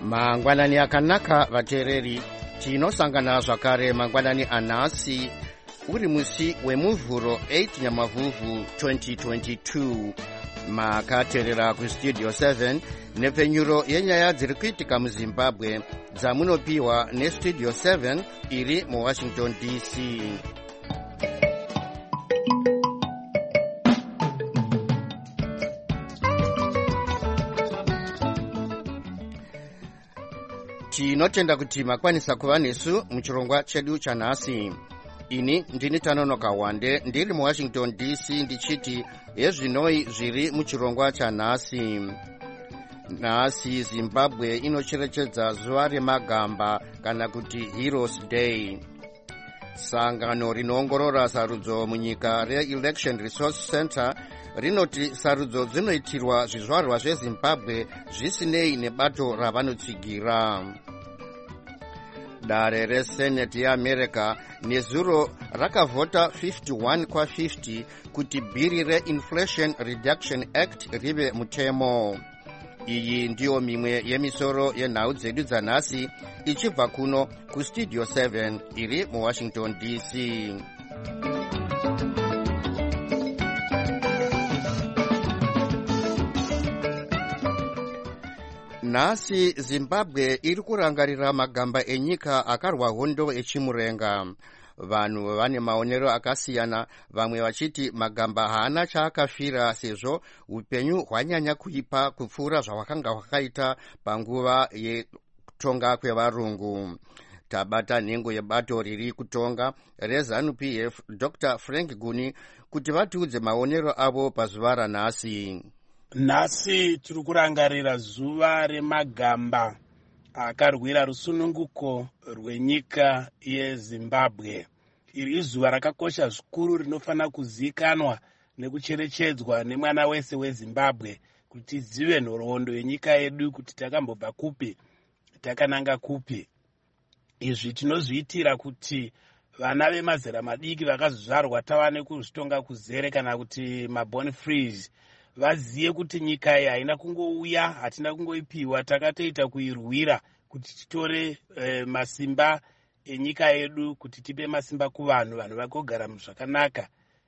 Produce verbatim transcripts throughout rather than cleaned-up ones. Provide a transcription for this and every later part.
Mangwanani akanaka vateereri, tinosangana zvakare mangwanani anhasi uri musi wemuvhuro eight Nyamavhuvhu twenty twenty-two. Makateerera kustudio seven nepfenyuro yenyaya dziri kuitika muZimbabwe dzamunopiwa nestudio seven iri muWashington D C. Tinotenda kuti makwanisa kuva nesu muchirongwa chedu chanhasi. Ini ndini Tanonoka Wande ndiri muWashington D C ndichiti ezvinoi zviri muchirongwa chanhasi. Nhasi Zimbabwe inocherechedza zuva remagamba kana kuti Heroes Day. Sangano rinoongorora sarudzo munyika reElection Resource Center rinoti sarudzo dzinoitirwa zvizvarwa zveZimbabwe zvisinei nebato ravanotsigira. Dare reSenate yeAmerica nezuro rakavhota fifty-one kwa fifty kuti bhiri reInflation Reduction Act rive mutemo. Iyi ndiyo mimwe yemisoro yenhau dzedu dzanhasi ichibva kuno kustudio seven iri muWashington D C. Nhasi Zimbabwe iri kurangarira magamba enyika akarwa hondo echimurenga. Vanhu vane maonero akasiyana, vamwe vachiti magamba haana chaakafira sezvo upenyu hwanyanya kuipa kupfuura zvawakanga hwakaita panguva yekutonga kwevarungu. Tabata nhengo yebato riri kutonga reZANU P F Doctor Frank Guni kuti vatiudze maonero avo pazuva ranhasi. Nhasi tiri kurangarira zuva remagamba akarwira rusununguko rwenyika yeZimbabwe. Iri izuva rakakosha zvikuru rinofanira kuzikanwa nekucherechedzwa nemwana wese weZimbabwe kuti tizive nhoroondo yenyika yedu kuti takambobva kupi takananga kupi. Izvi tinozviitira kuti vana vemazera madiki vakazvarwa tava nekuzvitonga kuzere kana kuti maborn frees vaziye kuti nyika iyi haina kungouya, hatina kungoipiwa, takatoita kuirwira kuti titore e, masimba enyika yedu kuti tipe masimba kuvanhu, vanhu vakogara zvakanaka.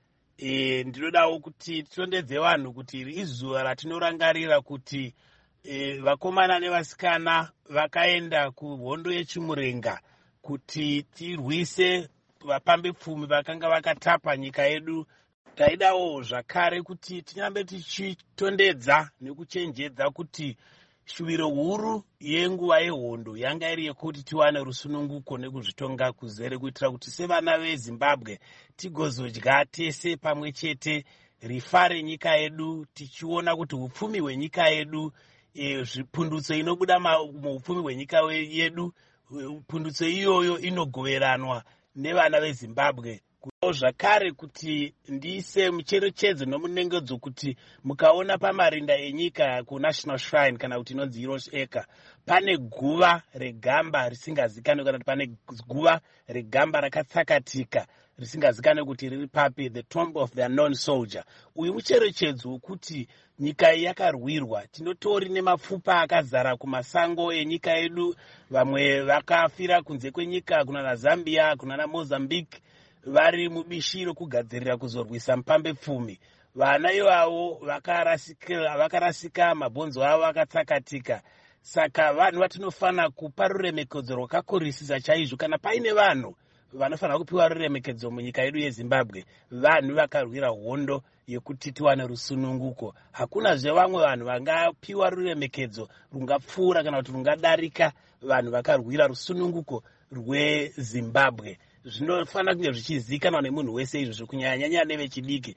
E, ndinodawo kuti titondedze vanhu kuti iri izuva ratinorangarira kuti e, vakomana nevasikana vakaenda kuhondo yechimurenga kuti tirwise vapambe pfumi vakanga vakatapa nyika yedu. Taidawo zvakare kuti tinyambe tichitondedza nekuchenjedza kuti shuviro huru yenguva yehondo yanga iri yekuti tiwane rusununguko nekuzvitonga kuzere kuitira kuti sevana veZimbabwe tigozodya tese pamwe chete rifa renyika yedu, tichiona kuti upfumi hwenyika yedu, e, zvipundutso inobuda muupfumi hwenyika yedu, pundutso iyoyo inogoveranwa nevana veZimbabwe. Zvakare kuti ndiise mucherechedzo nomunengedzo kuti mukaona pamarinda enyika kuNational Shrine kana kuti inonzi Heroes Acre pane guva regamba risingazikanwi kana kuti pane guva regamba rakatsakatika risingazikanwi kuti riri papi, the tomb of the unknown soldier. Uyu mucherechedzo wekuti nyika iyi yakarwirwa. Tinotori nemapfupa akazara kumasango enyika yedu, vamwe vakafira kunze kwenyika kuna naZambia kuna naMozambique vari mubishi rokugadzirira kuzorwisa mupambe pfumi. Vana ivavo vakarasika, vakarasika mabhonzo avo akatsakatika. Saka vanhu vatinofanira kupa ruremekedzo rwakakorisisa chaizvo. Kana paine vanhu vanofanira kupiwa ruremekedzo munyika yedu yeZimbabwe, vanhu vakarwira hondo yekuti tiwane rusununguko. Hakuna zvevamwe vanhu vangapiwa ruremekedzo rungapfuura kana kuti rungadarika vanhu vakarwira rusununguko rweZimbabwe. Zvinofanira kunge zvichizikanwa nemunhu wese izvozvo kunyanya nevechidiki.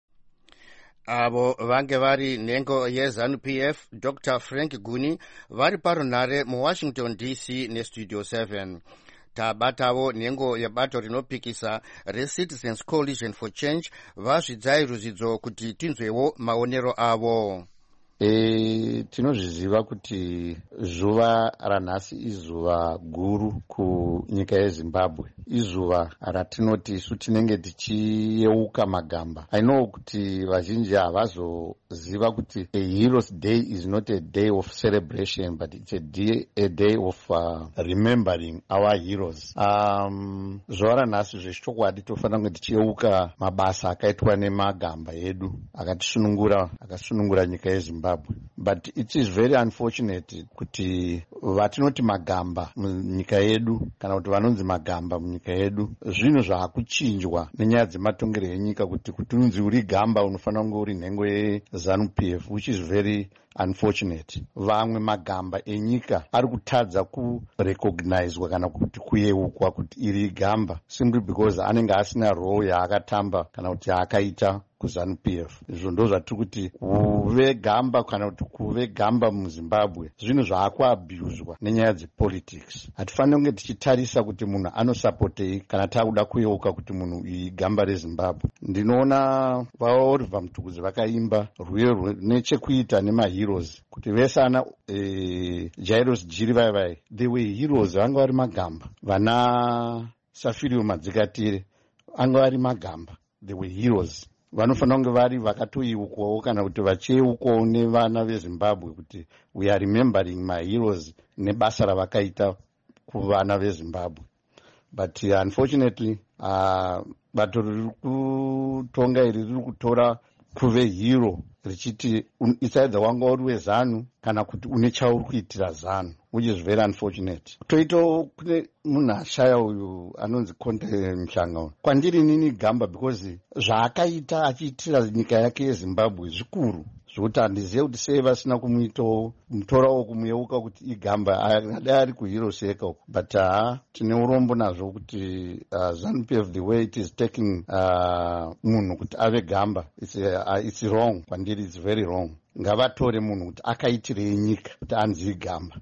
Avo vange vari nhengo yeZANU P F Doctor Frank Guni vari parunhare muWashington D C nestudio seven. Tabatavo nhengo yebato rinopikisa reCitizens Coalition for Change vazvidzai ruzidzo kuti tinzwewo maonero avo. E, tinozviziva kuti zuva ranhasi izuva guru kunyika yeZimbabwe, izuva ratinoti isu tinenge tichiyeuka magamba. I know kuti vazhinji havazoziva kuti a Heroes Day is not a day of celebration, but it's a day, a day of uh, remembering our heroes. Um, zuva ranhasi zvechokwadi tofanira kunge tichiyeuka mabasa akaitwa nemagamba edu akatisunungura akasunungura nyika yeZimbabwe. But it is very unfortunate kuti vatinoti magamba munyika yedu kana kuti vanonzi magamba munyika yedu zvinhu zvaakuchinjwa nenyaya dzematongero enyika kuti kuti unzi uri gamba unofanira kunge uri nhengo yeZANU-P F, which is very unfortunate. Vamwe magamba enyika ari kutadza kurecognizwa kana kuti kuyeukwa kuti iri gamba simply because anenge asina role yaakatamba kana kuti yaakaita kuZANU-P F. Izvo ndo zvatiri kuti kuve gamba kana kuti kuve gamba muZimbabwe zvinhu zvaakuabhuzwa nenyaya dzepolitics. Hatifaniri kunge tichitarisa kuti munhu anosapotei kana taakuda kuyeuka kuti munhu iyi gamba reZimbabwe. Ndinoona vaOliver Mtukudzi vakaimba rwiyo nechekuita nemaheroes kuti vese ana e, Jairus Jiri vai vai they were heroes, vanga vari magamba. Vana Safirio Madzikatire anga vari magamba, they were heroes. Vanofanira kunge vari vakatoyeukwawo kana kuti vachiyeukwawo nevana veZimbabwe kuti we are remembering my heroes nebasa ravakaita kuvana veZimbabwe. But uh, unfortunately uh, bato riri kutonga iri riri kutora kuve hero richiti it's either wanga uri weZANU kana kuti une chauri kuitira ZANU, which is very unfortunate. Toito kune munhu ashaya uyu anonzi Conte Mshanga. Kwandiri nini gamba because zvaakaita achiitira nyika yake yeZimbabwe zvikuru zvokuti handizive kuti sei vasina kumutorawo kumuyeuka kuti igamba adai ari kuhero seka uku. But uh, tine urombo nazvo kuti uh, ZANU-P F the way it is taking uh, munhu kuti ave gamba it's, uh, it's wrong. Kwandiri it's very wrong. Ngavatore munhu kuti akaitirei nyika kuti anzi gamba.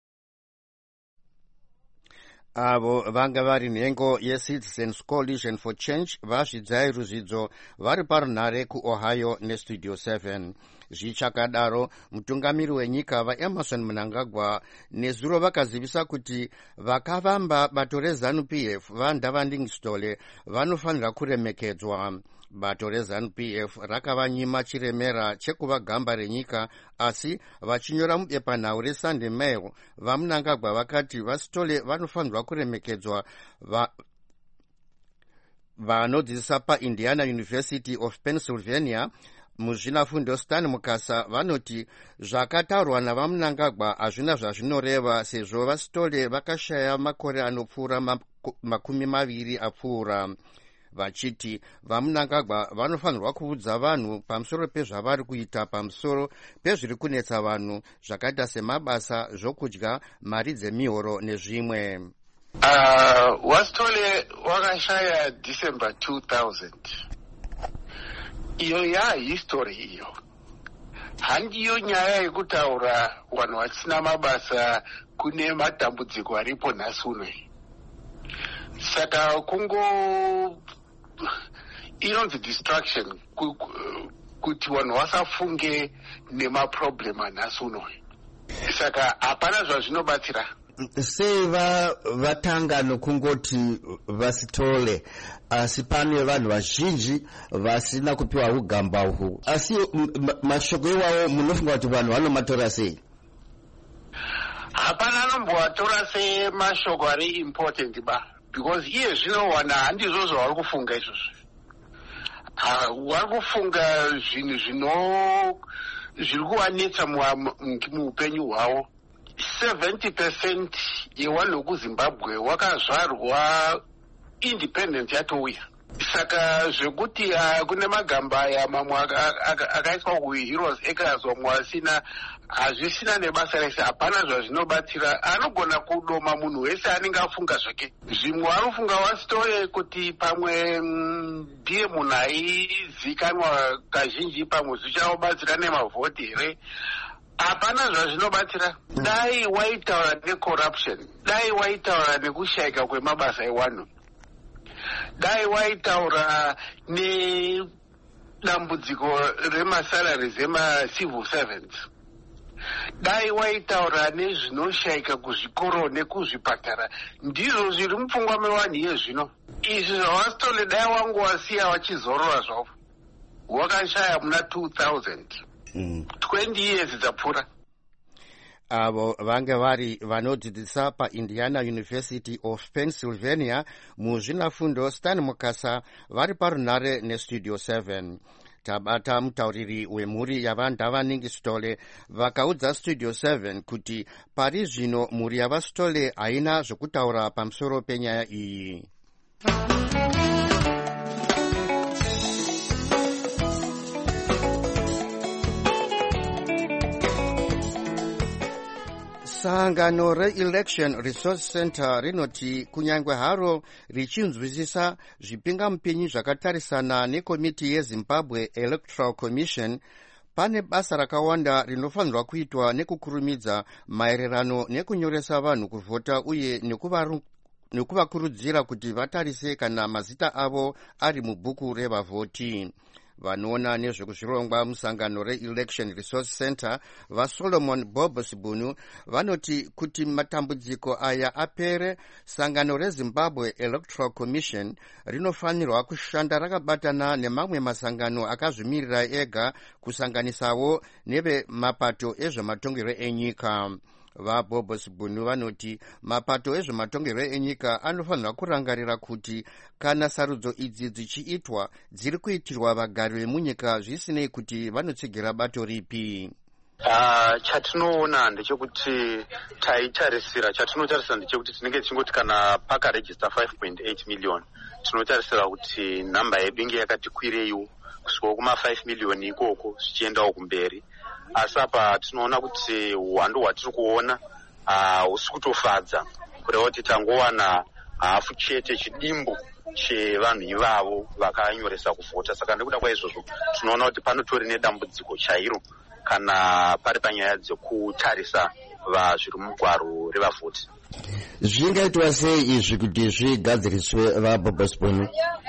Avo vanga vari nhengo yeCitizens Coalition for Change vazvidzai ruzidzo vari parunhare kuOhio neStudio seven. Zvichakadaro mutungamiri wenyika vaEmerson Mnangagwa nezuro vakazivisa kuti vakavamba bato reZANU-P F vaNdavandi Ngistole vanofanira kuremekedzwa. Bato reZANU-P F rakavanyima chiremera chekuva gamba renyika, asi vachinyora mubepanhau reSunday Mail vaMnangagwa vakati vaStole vanofanirwa kuremekedzwa. Va vanodzidzisa paIndiana University of Pennsylvania muzvinafundo Stan Mukasa vanoti zvakataurwa navaMnangagwa hazvina zvazvinoreva sezvo vaStole vakashaya makore anopfuura makumi maviri apfuura. Vachiti vaMnangagwa vanofanirwa kuudza vanhu pamusoro pezvavari kuita pamusoro pezviri kunetsa vanhu zvakaita semabasa, zvokudya, mari dzemihoro nezvimwe. Uh, waStole wakashaya December two thousand. Iyo yahistory iyo. Handiyo nyaya yekutaura vanhu vasina mabasa kune matambudziko aripo nhasi uno. Saka kungo inonzi distraction kuti vanhu vasafunge nemaproblem anhasi uno. Saka hapana zvazvinobatsira. Sei vatanga nokungoti vaStole asi pane vanhu vazhinji vasina kupiwa ugamba uhu, asi mashoko iwawo munofunga kuti vanhu vanomatora sei? Hapana anomboatora semashoko ari important ba, because iye zvinowana handizvo zvavari kufunga izvozvo. Vari kufunga zvinhu zvino zviri kuvanetsa muupenyu hwavo. seventy percent yevanhu kuZimbabwe wakazvarwa independence yatouya. Saka zvekuti kune magamba aya mamwe akaiswa kuHeroes Acres vamwe vasina, hazvisina nebasa rese, hapana zvazvinobatsira. Anogona kudoma munhu wese anenge afunga zvake. Zvimwe anofunga waStole kuti pamwe ndiye munhu aizikanwa kazhinji, pamwe zvichaobatsira nemavhoti here. Hapana zvazvinobatsira. Dai waitaura necorruption, dai waitaura nekushayika kwemabasa ewanhu, dai waitaura dambudziko remasalaries emacivil servants. Dai waitaura nezvinoshayika kuzvikoro nekuzvipatara ndizvo zviri mupfungwa mevanhu iye zvino. Izvi zvavasitole dai wangu wasiya wachizorora zvavo. Wakashaya muna two thousand. Mm. twenty years dzapfuura. Avo vange vari vanodzidzisa paIndiana University of Pennsylvania muzvinafundo Stan Mukasa vari parunare nestudio seven. Tabata mutauriri wemhuri yavandavaning'i Sitole vakaudza studio seven kuti pari zvino mhuri yavaSitole haina zvokutaura pamusoro penyaya iyi. Sangano re-Election Resource Center rinoti kunyangwe haro richinzwisisa zvipingamupinyi zvakatarisana nekomiti yeZimbabwe Electoral Commission, pane basa rakawanda rinofanirwa kuitwa nekukurumidza maererano nekunyoresa vanhu kuvhota uye nekuvakurudzira kuti vatarise kana mazita avo ari mubhuku revavhoti. Vanoona nezvekuzvirongwa musangano re-Election Resource Center vaSolomon Bobosibunu vanoti kuti matambudziko aya apere, sangano reZimbabwe Electoral Commission rinofanirwa kushanda rakabatana nemamwe masangano akazvimirira ega kusanganisawo nevemapato ezvematongerwo enyika. VaBobosibunu vanoti mapato ezvematongerwo enyika anofanirwa kurangarira kuti kana sarudzo idzi dzichiitwa dziri kuitirwa vagari vemunyika zvisinei kuti vanotsigira bato ripi. Uh, chatinoona ndechekuti taitarisira chatinotarisira ndechekuti tinenge tichingoti kana pakarejista five point eight million tinotarisira kuti nhamba yedu inge yakati kwireiwo kusvika kuma five million ikoko zvichiendawo kumberi. Asi apa tinoona kuti hwando hwatiri kuona husi kutofadza, kureva kuti tangowana hafu chete chidimbu chevanhu ivavo vakanyoresa kuvhota. Saka nekuda kwaizvozvo tinoona kuti panotori nedambudziko chairo kana pari panyaya dzekutarisa vazviri mugwaro revavhoti. Zvingaitwa sei izvi kuti zvigadziriswe vaBobosibunu?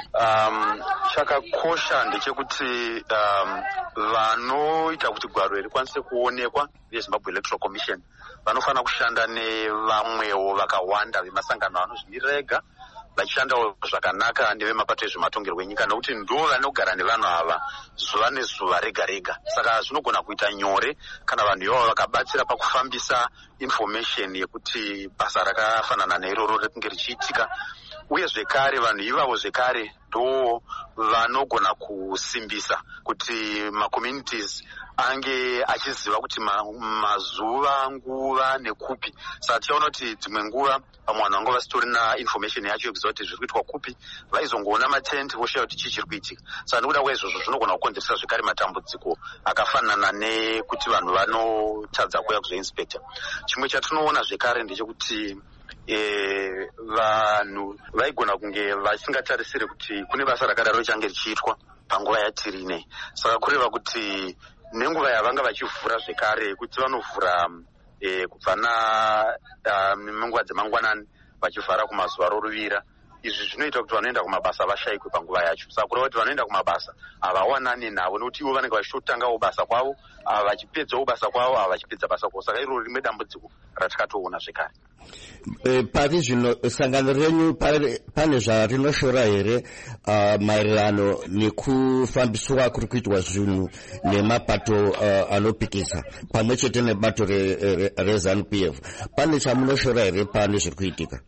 Um, chakakosha ndechekuti um, vanoita kuti gwaro rikwanise kuonekwa veZimbabwe Electoral Commission vanofanira kushanda nevamwewo vakawanda vemasangano anozvimirira ega, vachishandawo zvakanaka nevemapato ezvematongerwo enyika, nokuti ndo vanogara nevanhu ava zuva nezuva rega rega. Saka zvinogona kuita nyore kana vanhu ivavo vakabatsira pakufambisa information yekuti basa rakafanana neiroro rikunge richiitika. Uye zvekare vanhu ivavo zvekare ndo vanogona kusimbisa kuti macommunities ange achiziva kuti ma, mazuva nguva nekupi. Saka tichaona kuti dzimwe nguva vamwe vanhu vanga vasitorina information yacho yekuziva kuti zviri kuitwa kupi, vaizongoona matenti voshaya kuti chii chiri kuitika. Saka nekuda kwaizvozvo zvinogona kukonzeresa zvekare matambudziko akafanana nekuti vanhu vanotadza kuuya kuzoinspector. Chimwe chatinoona zvekare ndechekuti E, vanhu vaigona kunge vasingatarisire kuti kune basa rakadaro richange richiitwa panguva yatiri inei. Saka kureva kuti nenguva yavanga vachivhura zvekare kuti vanovhura e, kubva nenguva dzemangwanani vachivhara kumazuva roruvira, izvi zvinoita kuti vanoenda kumabasa vashayikwe panguva yacho. Saka kureva kuti vanoenda kumabasa havawanani navo nekuti ivo vanenge vachitotangawo basa kwavo, ava vachipedzawo basa kwavo, ava vachipedza basa kwavo. Saka iro rimwe dambudziko ratakatoona zvekare. E, pari zvino sangano renyu pane zvarinoshora here uh, maererano nekufambiswa kuri kuitwa zvinhu nemapato uh, anopikisa pamwe chete nebato reZANU-P F? Pane chamunoshora here pane zviri kuitika?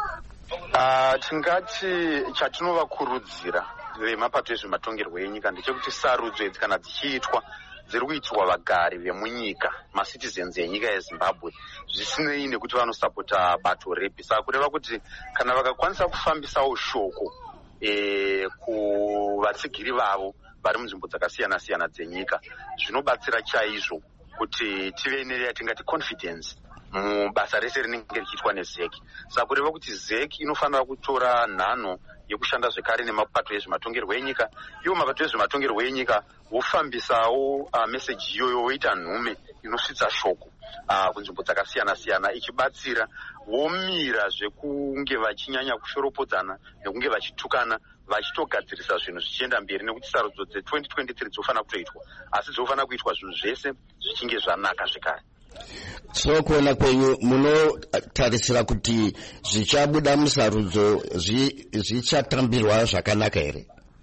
Uh, tingati chatinovakurudzira vemapato ezvematongerwo enyika ndechekuti sarudzo idzi kana dzichiitwa dziri kuitwa vagari vemunyika, macitizens enyika yeZimbabwe, zvisinei nekuti vanosapota bato ripi. Saka kureva kuti kana vakakwanisa kufambisawo shoko e, kuvatsigiri vavo vari munzvimbo dzakasiyana siyana dzenyika, zvinobatsira chaizvo kuti tive neyatingati confidence mubasa rese rinenge richiitwa neZEC. Saka kureva kuti ZEC inofanira kutora nhano yekushanda zvekare nemapato ezvematongerwo enyika, iwo mapato ezvematongerwo enyika vofambisawo uh, meseji iyoyo voita nhume inosvitsa shoko uh, kunzvimbo dzakasiyana siyana, ichibatsira vomira zvekunge vachinyanya kushoropodzana nekunge vachitukana vachitogadzirisa zvinhu zvichienda mberi, nekuti sarudzo dze-twenty twenty-three dzofanira kutoitwa, asi dzofanira kuitwa zvinhu zvese zvichinge zvanaka zvekare. So kuona kwenyu munotarisira kuti zvichabuda musarudzo zvichatambirwa zvakanaka here?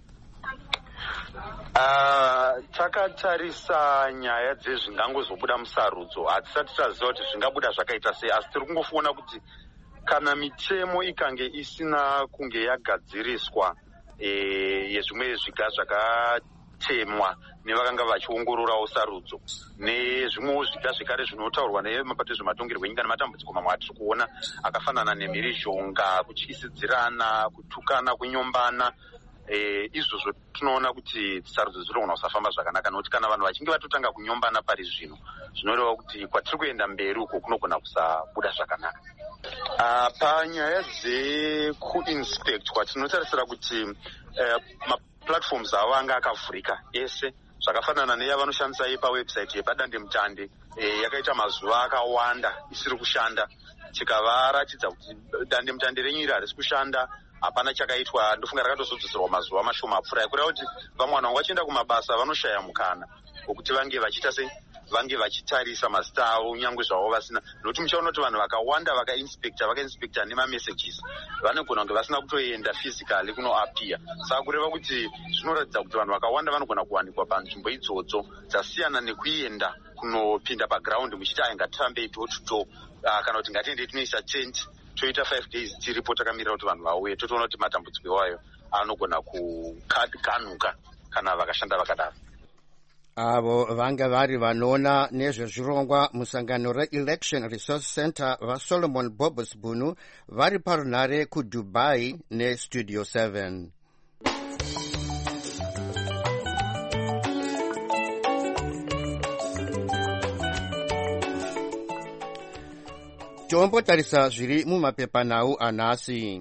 Uh, takatarisa nyaya dzezvingangozobuda musarudzo hatisati taziva kuti zvingabuda zvakaita sei, asi tiri kungofuona kuti kana mitemo ikange isina kunge yagadziriswa e, yezvimwe zviga zvakatemwa nevakanga vachiongororawo sarudzo nezvimwewo zviga zvekare zvinotaurwa nemapato ezvematongerwo enyika nematambudziko mamwe atiri kuona akafanana nemhirizhonga, kutyisidzirana, kutukana, kunyombana. E, izvozvo tinoona kuti sarudzo dzinogona kusafamba zvakanaka, nokuti kana vanhu vachinge vatotanga kunyombana pari zvino zvinoreva kuti kwatiri kuenda mberi uko kunogona kusabuda zvakanaka. Uh, panyaya dzekuinspectwa tinotarisira kuti uh, maplatforms avo anga akavhurika ese, zvakafanana neyavanoshandisa yepawebsite yepadandemutande e, yakaita mazuva akawanda isiri kushanda, chikavaratidza kuti dandemutande renyu iri harisi kushanda, hapana chakaitwa. Ndofunga rakatozodzosirwa mazuva mashoma apfuura, kureva kuti vamwe vanhu vangu vachienda kumabasa vanoshaya mukana wokuti vange vachiita sei, vange vachitarisa mazita avo nyangwe zvavo vasina, nokuti muchaona kuti vanhu vakawanda vakainspecta vakainspecta nemamessages vanogona kunge vasina kutoenda physically kunoapia. Saka kureva kuti zvinoratidza kuti vanhu vakawanda vanogona kuwanikwa panzvimbo idzodzo dzasiyana nekuenda kunopinda paground muchiti aya ngatirambei door to door, uh, kana kuti ngatiendei tinoisa tent toita five days tiripo takamirira kuti vanhu vauye, totoona kuti matambudziko iwayo anogona kuganuka kana vakashanda vakadaro. Avo vanga vari vanoona nezvezvirongwa musangano re-Election Resource Center vaSolomon Bobos Bunu vari parunhare kuDubai neStudio seven. Tombotarisa zviri mumapepanhau anhasi.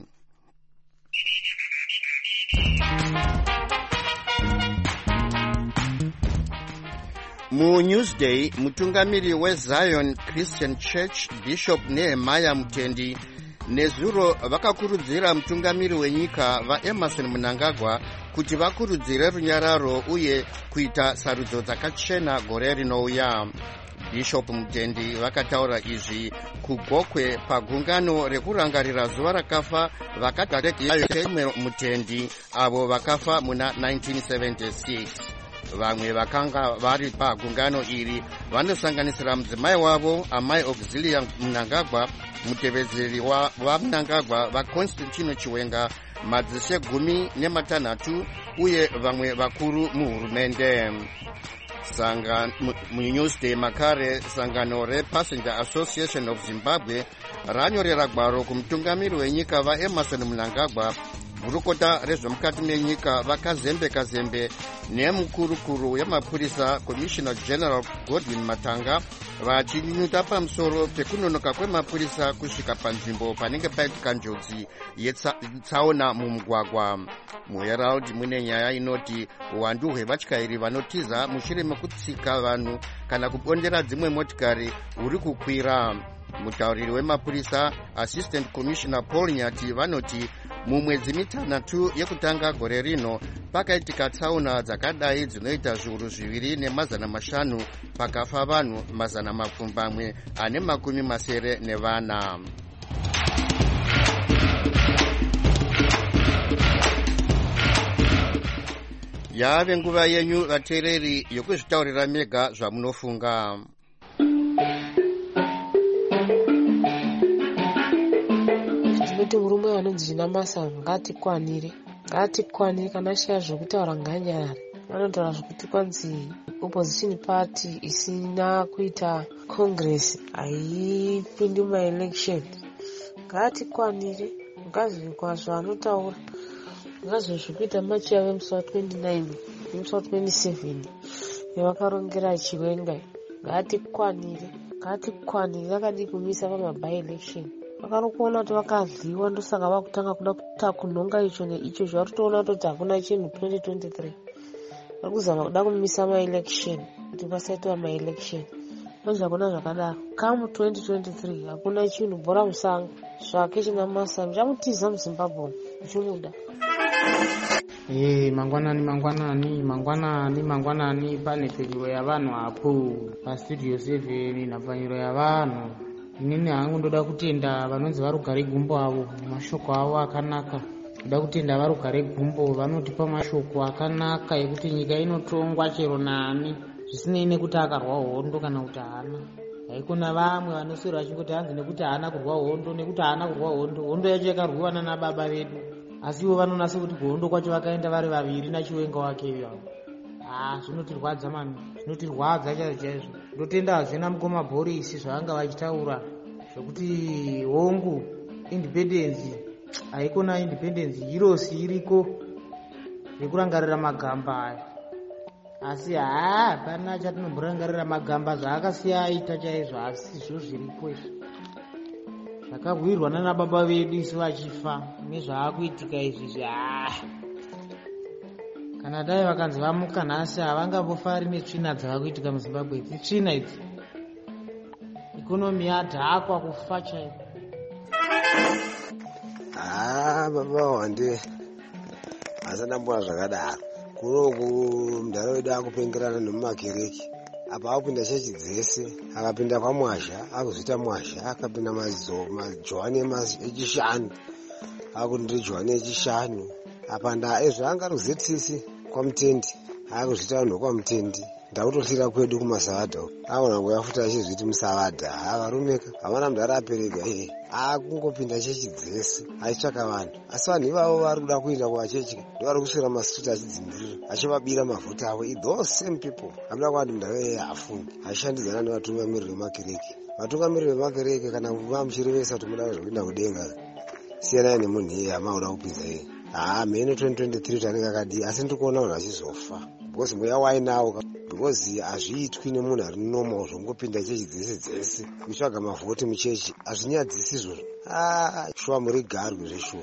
MuNewsday, mutungamiri weZion Christian Church Bishop Nehemiah Mutendi nezuro vakakurudzira mutungamiri wenyika vaEmerson Mnangagwa kuti vakurudzire runyararo uye kuita sarudzo dzakachena gore rinouya. Bishop Mutendi vakataura izvi kugokwe pagungano rekurangarira zuva rakafa vakatarekiyayo Mutendi avo vakafa muna nineteen seventy-six. Vamwe vakanga vari pagungano iri vanosanganisira mudzimai wavo Amai Auxilia Mnangagwa, mutevedzeri wa Mnangagwa vaConstantino Chiwenga, madzishe gumi nematanhatu uye vamwe vakuru muhurumende. Sanga muNewsday makare sangano rePassenger Association of Zimbabwe ranyorera gwaro kumutungamiri wenyika vaEmerson Mnangagwa, gurukota rezvemukati menyika vakazembe kazembe nemukurukuru wemapurisa Commissioner General Godwin Matanga vachinyunyuta pamusoro pekunonoka kwemapurisa kusvika panzvimbo panenge paitika njodzi yetsaona mumugwagwa. MuHerald mune nyaya inoti uwandu hwevatyairi vanotiza mushure mekutsika vanhu kana kubondera dzimwe motikari huri kukwira. Mutauriri wemapurisa Assistant Commissioner Paul Nyati vanoti mumwedzi mitanhatu yekutanga gore rino pakaitika tsaona dzakadai dzinoita zviuru zviviri nemazana mashanu pakafa vanhu mazana mapfumbamwe ane makumi masere nevana. Yave nguva yenyu vateereri yokuzvitaurira mega zvamunofunga. Kuti murume anonzi Namasa ngatikwanire ngatikwanire kana shaya zvokutaura nganyarare. Vanotaura zvokuti kwanzi opposition party isina kuita congress haipindi maelection. Ngatikwanire ngazvikwa zvaanotaura ngazve zvekuita machi yave musi wa twenty-nine nemusi wa twenty-seven yavakarongera Chiwenga. Ngatikwanire ngatikwanire vakadi kumisa pamaby election. Vakarokuona kuti vakadliwa ndosaka vakutanga kuda kuta kunhonga icho neicho zvavari kutoona kuti hakuna chinhu twenty twenty-three. Vari kuzama kuda kumisa maelection kuti pasaitwa maelection. Nozvi hakuna zvakadaro. Kamu twenty twenty-three hakuna chinhu bhora musanga zvake Chinamasa muchamutiza muZimbabwe muchimuda. Eh, mangwanani mangwanani mangwanani mangwanani pane pfenyuro yavanhu apo pastudio seven napfanyuro yavanhu. Inini hangu ndoda kutenda vanonzi varugare gumbo avo mashoko avo akanaka. Ndoda kutenda varugare gumbo vanotipa mashoko akanaka ekuti nyika inotongwa chero nani zvisinei nekuti akarwa hondo kana kuti haana. Haikona vamwe vanoswera vachingoti hanzi nekuti haana kurwa hondo nekuti haana kurwa hondo hondo yacho yakarwiwa nana baba vedu. Asi ivo vanonasa kuti kuhondo kwacho vakaenda vari vaviri nachiwenga wake ivo. Ah, zvinotirwadza mani, zvinotirwadza chaizvo chaizvo. Ndotenda hazvina mukoma Boris zvavanga vachitaura zvokuti hongu independence haikona independence irosi iriko nekurangarira magamba aya. Asi haa hapana chatinomborangarira magamba zvaakasiya aita chaizvo asi izvo zviripo izvo. Zvakawirwa nana baba vedu isi vachifa nezvaakuitika izvi haa. Kana dai vakanzi vamuka nhasi havangambofari netsvina dzavakuitika muZimbabwe. Idzi tsvina idzi. Ikonomi yadhakwa kufa chaiko. Ah, baba wande. Asana mbona zvakadaro. Kunoku mudhara wedu akupengerana nemumakereke. Apa akupinda chechi dzese, akapinda kwaMwazha, akuzvita Mwazha, akapinda mazo maJohani echishanu, akuti Johani echishanu. Apa ndaa ezvanga ruzetisi kwaMutendi, akuzvita vanhu kwaMutendi. Ndakutosira kwedu kumaSavadha. Aona ngoyafuta achizviti muSavadha. Avarumeka, havana mudhara apereka eh. Akungopinda chechi dzese, aitsvaka vanhu. Asi vanhu ivavo vari kuda kuenda kuvachechi, ndovari kuswera masituti achidzimbirira, achivabira mavhoti avo. Those same people. Hamuna kwati mudhara iye hafundi. Ashandidzana nevatungamiriri vemakereke. Vatungamiriri vemakereke kana muchirevesa kuti muda kuenda kudenga. Siyanai nemunhu iye amauda kupinza iye. Ah, mene twenty twenty-three tanenge akadi, asi ndikuona vanhu vachizofa. Because mweya wainawo because hazviitwi nemunhu ari normal zvongopinda chechi dzese dzese kutsvaga mavhoti muchechi hazvinyadzisi izvozvo. Ah, shuwa muri garwe zveshuwa.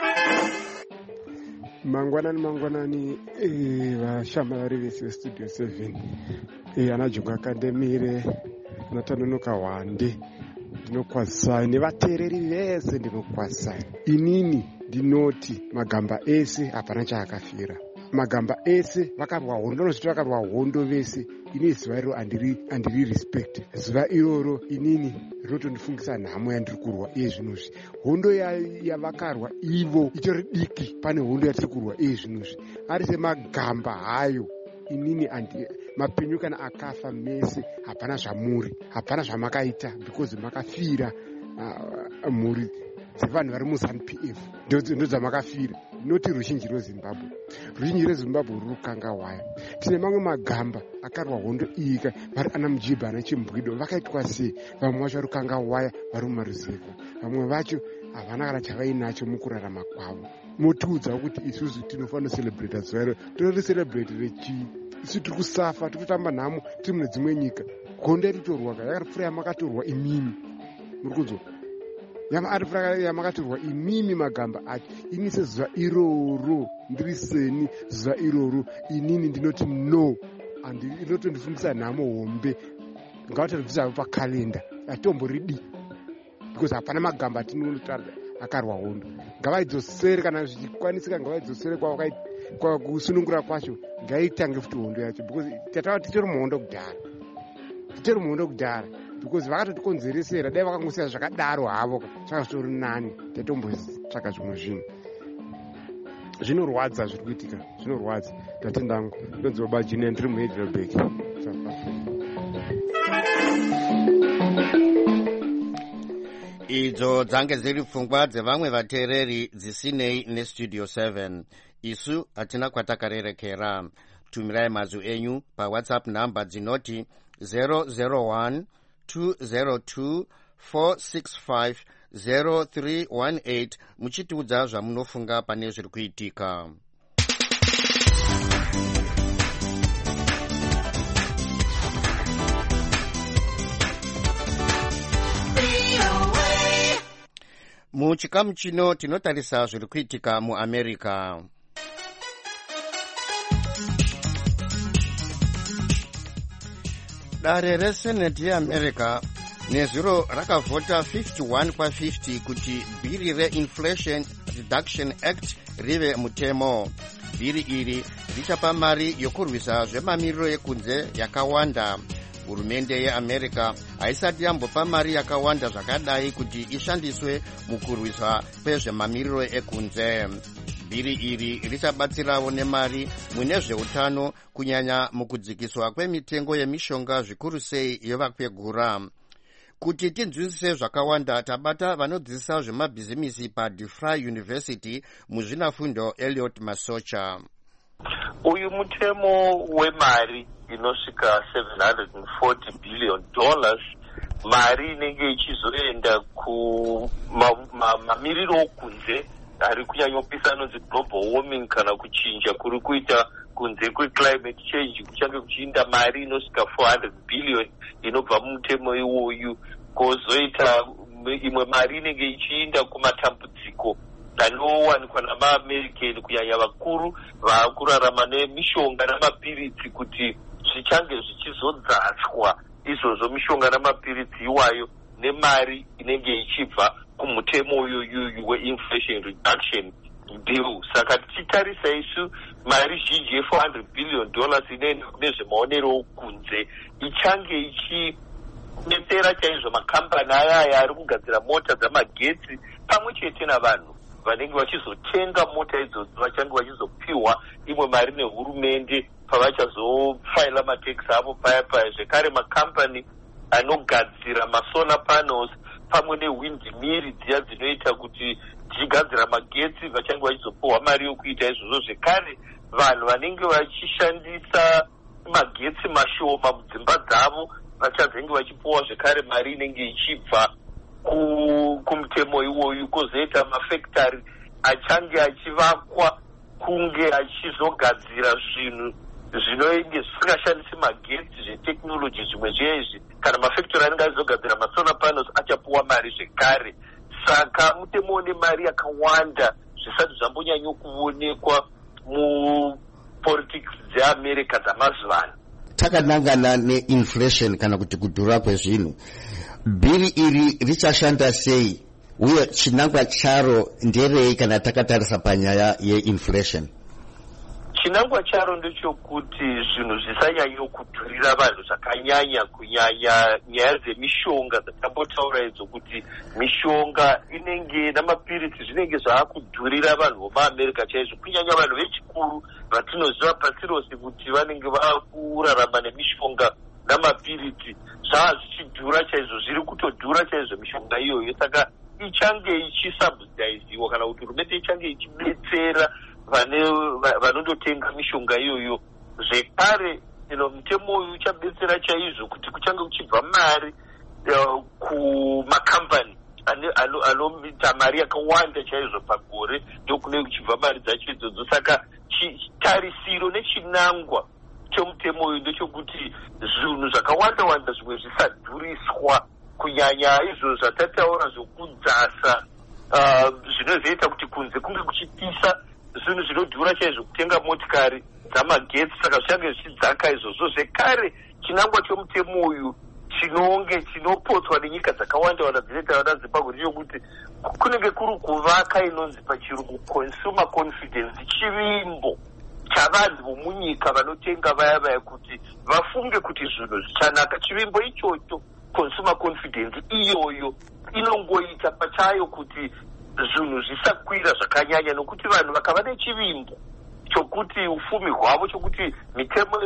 Mangwanani mangwanani vashamwari vese vestudio seven ana Jongo Akandemire anatanonoka Wande ndinokwazisai nevateereri vese ndinokwazisai. Inini ndinoti magamba ese hapana chaakafira. Magamba ese vakarwa hondo nozviti vakarwa hondo vese. Ini zuva iro andiri andiri respect. Zuva iroro inini rinotondifungisa nhamo yandiri kurwa iye zvinozvi. Hondo yavakarwa ivo itori diki pane hondo yatiri kurwa iye zvinozvi. Ari semagamba hayo inini andi mapenyu kana akafa mese hapana zvamuri, hapana zvamakaita because makafira uh, mhuri dzevanhu vari muZANU P F ndo dzamakafira. Noti ruzhinji rweZimbabwe, ruzhinji rweZimbabwe ruri kukanga waya. Tine mamwe magamba akarwa hondo iyi vari ana Mujibha ana Chimbwido vakaitwa sei? Vamwe vacho vari kukanga waya vari mumaruzevha, vamwe vacho havana kana chavainacho mukurarama kwavo. Motiudzawo kuti isusu tinofanira kucelebrata zuva iro, toriserebratire chii? Isu tiri kusafa, tiri kutamba nhamo tiri mune dzimwe nyika. Hondo yatitorwa yakarifura yamakatorwa imimi, muri kunzwa? Yama arifura yamakatorwa imimi magamba acho. Ini sezuva iroro ndiriseni zuva iroro inini ndinoti no, and inotondifundisa nhamo hombe. Ngavatarisa pakalenda atomboridi because hapana magamba atinotaura akarwa hondo. Ngavaidzosere kana zvichikwanisika, ngavaidzosere kwa kusunungura kwacho, ngaitange futi hondo yacho because tatava titori muhondo kudhara, titori muhondo kudhara because vakatotikonzeresera. Dai vakangosiya zvakadaro havo chaka zvitori nani, tatombotsvaka zvimwe zvinhu. Zvinorwadza zviri kuitika, zvinorwadza. Tatendangu ndonzi baba Jini ndiri muHeidelberg, South Africa. Idzo dzange dziri pfungwa dzevamwe vateereri dzisinei nestudio seven. Isu hatina kwatakarerekera. Tumirai mazwi enyu paWhatsApp namba dzinoti zero zero one two zero two four six five zero three one eight muchitiudza zvamunofunga pane zviri kuitika. Muchikamu chino tinotarisa zviri kuitika muAmerica. Dare reSenate yeAmerica nezuro rakavhota fifty-one kwa fifty kuti bhiri reinflation Reduction Act rive mutemo. Bhiri iri richapa mari yokurwisa zvemamiriro ekunze yakawanda. Hurumende yeAmerica haisati yambopa mari yakawanda zvakadai kuti ishandiswe mukurwisa kwezvemamiriro ekunze. Bhiri iri richabatsirawo nemari mune zveutano kunyanya mukudzikiswa kwemitengo yemishonga zvikuru sei yevakwegura. Kuti tinzwisise zvakawanda tabata vanodzidzisa zvemabhizimisi paDeFry University muzvinafundo Elliot Masocha. Uyu mutemo wemari inosvika seven hundred forty billion dollars, mari inenge ichizoenda kumamiriro ma, okunze ari kunyanyopisa anonzi global warming kana kuchinja kuri kuita kunze kweclimate change kuchange kuchiinda mari inosvika four hundred billion inobva mumutemo iwoyu. Kozoita imwe mari inenge ichiinda kumatambudziko anowanikwa namaamerican kunyanya vakuru vaakurarama nemishonga namapiritsi kuti zvichange zvichizodzaswa izvozvo mishonga namapiritsi iwayo nemari inenge ichibva kumutemo uyuyu weinflation reduction bill. Saka tichitarisa isu mari zhinji ye-four hundred billion dollars inoenda kune zvemaonero okunze ichange ichidetsera chaizvo makambani ayaya ari kugadzira mota dzamagetsi pamwe chete navanhu vanenge vachizotenga mota idzodzo vachange vachizopiwa imwe mari nehurumende pavachazofaila matax avo paya paya. Zvekare makambani anogadzira masolar panels pamwe newindmiri dziya dzinoita kuti tichigadzira magetsi vachange vachizopiwa mari yokuita izvozvo. Zvekare vanhu vanenge vachishandisa magetsi mashoma mudzimba dzavo vachazenge vachipiwa zvekare mari inenge ichibva kumutemo iwoyu. Kozoita mafactory achange achivakwa kunge achizogadzira zvinhu zvinenge zvisingashandisi magetsi zveteknoloji zvimwe zvezvi, kana mafactory anenge achizogadzira masolar panels achapiwa mari zvekare. Saka mutemo une mari yakawanda zvisati zvambonyanyo kuonekwa mupolitics dzeAmerica dzamazuva ano. Takanangana neinflation kana kuti kudhura kwezvinhu, bhiri iri richashanda sei uye chinangwa charo nderei kana takatarisa panyaya yeinflation? Chinangwa charo ndechokuti zvinhu zvisanyanyo kudhurira vanhu zvakanyanya, kunyanya nyaya dzemishonga dzatambotaura idzo, kuti mishonga inenge namapiritsi zvinenge zvaakudhurira vanhu vomaamerica chaizvo, kunyanya vanhu vechikuru vatinoziva pasi rose kuti vanenge vakurarama nemishonga namapiritsi zvaa zvichidhura chaizvo, zviri kutodhura chaizvo mishonga iyoyo. Saka ichange ichisubsidiziwa kana kuti hurumende ichange ichidetsera vanondotenga mishonga iyoyo. Zvekare mutemo uyu uchadetsera chaizvo kuti kuchange kuchibva mari uh, kumakambani anoita mari yakawanda chaizvo pagore, ndokunenge kuchibva mari dzacho idzodzo. Saka tarisiro nechinangwa chomutemo uyu ndechekuti zvinhu zvakawanda wanda zvimwe zvisadhuriswa, kunyanya izvo zvatataura zvokudzasa zvinozoita kuti kunze kunge kuchipisa zvinhu zvinodhura chaizvo kutenga motikari dzamagetsi, saka zvichange zvichidzaka izvozvo. Zvekare chinangwa chomutemo uyu chinonge chinopotswa nenyika dzakawanda wanda dzinoita vana zimbabwe ndechekuti kunenge kuri kuvaka inonzi pachirungu consumer confidence, chivimbo chavanhu vomunyika vanotenga vaya vaya kuti vafunge kuti zvinhu zvichanaka. Chivimbo ichocho consumer confidence iyoyo inongoita pachayo kuti zvinhu zvisakwira zvakanyanya, nokuti vanhu vakava nechivimbo chokuti ufumi hwavo chokuti mitemo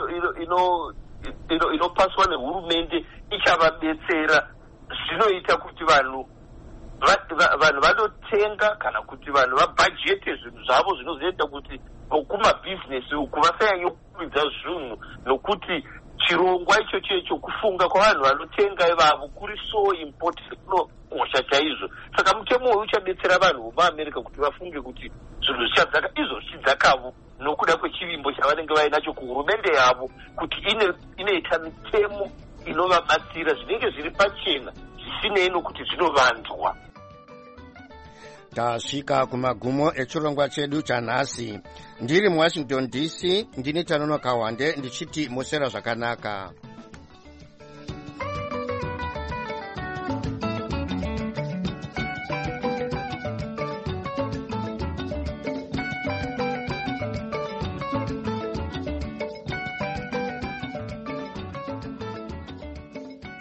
inopaswa nehurumende ichavabetsera, zvinoita kuti vanhu vanhu vanotenga kana kuti vanhu vabhajete zvinhu zvavo, zvinozoita kuti kumabhizinesi uku vasanyanyokukwidza zvinhu, nokuti chirongwa ichocho icho kufunga kwavanhu vanotenga ivavo kuri so important kunokosha chaizvo. Saka mutemo uyu uchadetsera vanhu vomaamerica kuti vafunge kuti zvinhu zvichadzaka izvo zvichidzakavo nokuda kwechivimbo chavanenge vainacho kuhurumende yavo, kuti inoita mitemo inovabatsira zvinenge zviri pachena zvisinei nokuti zvinovanzwa. Tasvika kumagumo echirongwa chedu chanhasi. Ndiri muWashington D C, ndini Tanonoka Wande ndichiti mosera zvakanaka.